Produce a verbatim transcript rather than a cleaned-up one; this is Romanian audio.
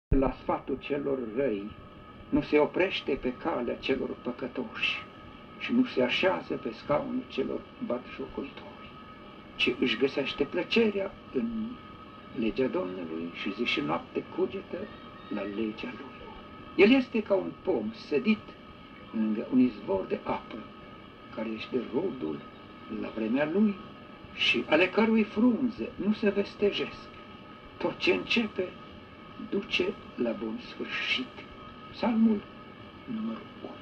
la sfatul celor răi, nu se oprește pe calea celor păcătoși și nu se așează pe scaunul celor batjocoitori, ci își găsește plăcerea în legea Domnului și zi și noapte cugetă la legea Lui. El este ca un pom sădit lângă un izvor de apă, care este rodul la vremea lui și ale cărui frunze nu se vestejesc. Tot ce începe duce la bun sfârșit. Psalmul numărul unu.